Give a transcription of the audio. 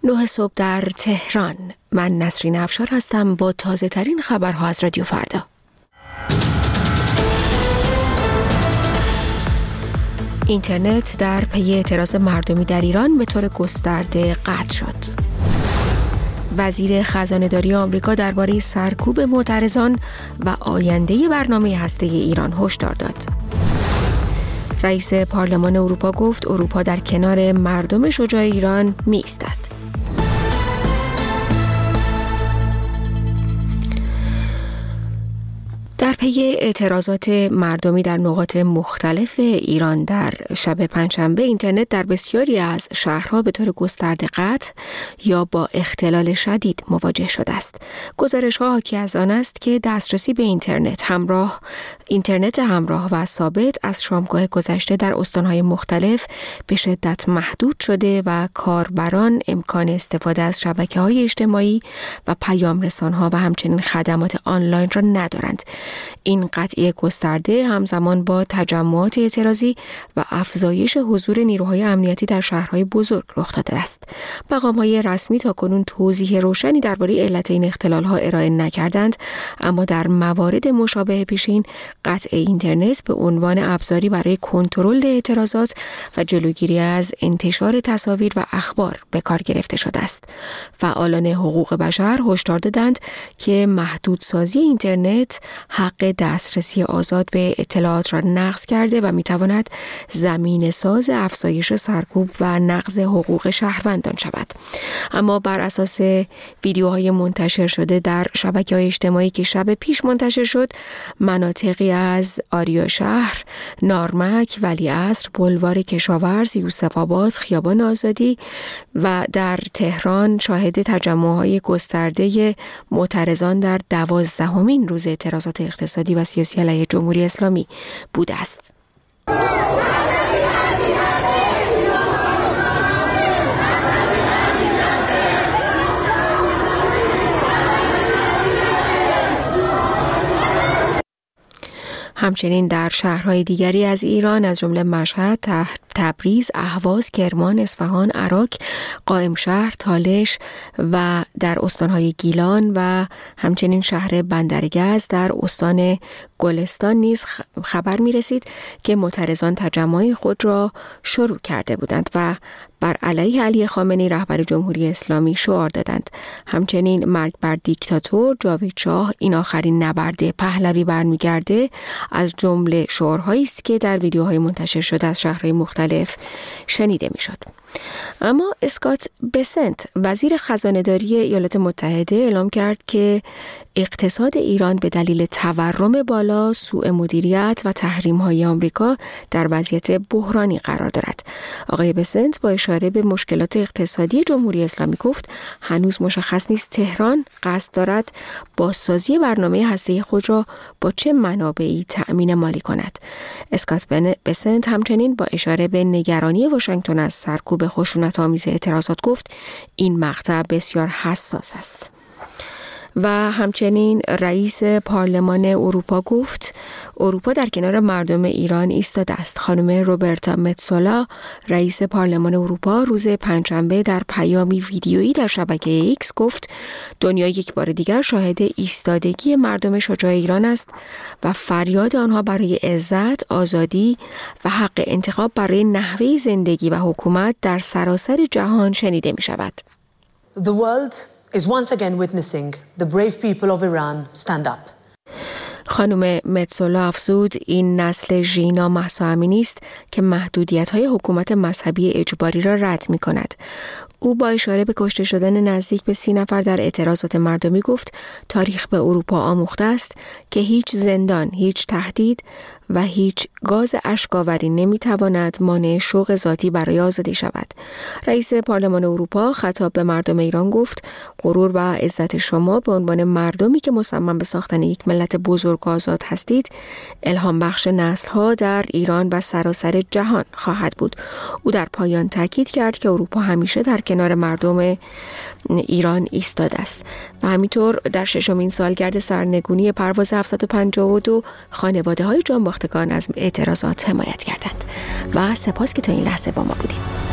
9 صبح در تهران. من نسرین افشار هستم با تازه ترین خبرها از رادیو فردا. اینترنت در پی اعتراض مردمی در ایران به طور گسترده قطع شد. وزیر خزانه‌داری آمریکا درباره سرکوب معترضان و آینده برنامه هسته ایران هشدار داد. رئیس پارلمان اروپا گفت اروپا در کنار مردم شجاع ایران می‌ایستد. در پی اعتراضات مردمی در نقاط مختلف ایران در شب پنجشنبه اینترنت در بسیاری از شهرها به طور گسترده قطع یا با اختلال شدید مواجه شده است. گزارش‌ها حاکی از آن است که دسترسی به اینترنت همراه و ثابت از شامگاه گذشته در استان‌های مختلف به شدت محدود شده و کاربران امکان استفاده از شبکه‌های اجتماعی و پیام‌رسان‌ها و همچنین خدمات آنلاین را ندارند. این قطعی گسترده همزمان با تجمعات اعتراضی و افزایش حضور نیروهای امنیتی در شهرهای بزرگ رخ داده است. مقام‌های رسمی تاکنون توضیح روشنی درباره علت این اختلال‌ها ارائه نکردند، اما در موارد مشابه پیشین قطع اینترنت به عنوان ابزاری برای کنترل اعتراضات و جلوگیری از انتشار تصاویر و اخبار به کار گرفته شده است. فعالان حقوق بشر هشدار دادند که محدودسازی اینترنت حق دسترسی آزاد به اطلاعات را نقض کرده و میتواند زمین ساز افزایش سرکوب و نقض حقوق شهروندان شود. اما بر اساس ویدیوهای منتشر شده در شبکه‌های اجتماعی که شب پیش منتشر شد، مناطقی از آریاشهر، نارمک، ولیعصر، بلوار کشاورز، یوسف آباد، خیابان آزادی و در تهران شاهد تجمع‌های گسترده معترضان در 12مین روز اعتراضات اقتصادی و سیاسی علیه جمهوری اسلامی بوده است. همچنین در شهرهای دیگری از ایران از جمله مشهد، تبریز، اهواز، کرمان، اصفهان، عراق، قائمشهر، تالش و در استانهای گیلان و همچنین شهر بندرگز در استان گلستان نیز خبر می رسید که معترضان تجمع خود را شروع کرده بودند و بر علیه علی خامنه‌ای رهبر جمهوری اسلامی شعار دادند. همچنین مرگ بر دیکتاتور، جاوید شاه، این آخرین نبرد پهلوی برمیگرده از جمله شعارهایی است که در ویدیوهای منتشر شده از شهرهای مختلف شنیده میشد. اما اسکات بسنت وزیر خزانه‌داری ایالات متحده اعلام کرد که اقتصاد ایران به دلیل تورم بالا، سوء مدیریت و تحریم‌های آمریکا در وضعیت بحرانی قرار دارد. آقای بسنت با اشاره به مشکلات اقتصادی جمهوری اسلامی گفت هنوز مشخص نیست تهران قصد دارد بازسازی برنامه هسته‌ای خود را با چه منابعی تأمین مالی کند. اسکات بسنت همچنین با اشاره به نگرانی واشنگتن از سرکوب خشونت‌آمیز اعتراضات گفت این مقطع بسیار حساس است. و همچنین رئیس پارلمان اروپا گفت اروپا در کنار مردم ایران ایستاده است. خانم روبرتا متسولا رئیس پارلمان اروپا روز پنجشنبه در پیامی ویدیویی در شبکه ایکس گفت دنیا یک بار دیگر شاهد ایستادگی مردم شجاع ایران است و فریاد آنها برای عزت، آزادی و حق انتخاب برای نحوه زندگی و حکومت در سراسر جهان شنیده می شود. The world is once again witnessing the brave people of Iran stand up. خانم متسولا افزود این نسل ژینا مهسا امینی است که محدودیت‌های حکومت مذهبی اجباری را رد می‌کند. او با اشاره به کشته شدن نزدیک به 30 نفر در اعتراضات مردمی گفت تاریخ به اروپا آموخته است که هیچ زندان، هیچ تهدید و هیچ گاز اشک‌آوری نمی‌تواند مانع شوق ذاتی برای آزادی شود. رئیس پارلمان اروپا خطاب به مردم ایران گفت غرور و عزت شما به عنوان مردمی که مصمم به ساختن یک ملت بزرگ و آزاد هستید الهام بخش نسل‌ها در ایران و سراسر جهان خواهد بود. او در پایان تاکید کرد که اروپا همیشه در کنار مردم ایران ایستاده است و همینطور در 6مین سالگرد سرنگونی پرواز 752 خانواده‌های جانباختگان از اعتراضات حمایت کردند و سپاس که تا این لحظه با ما بودید.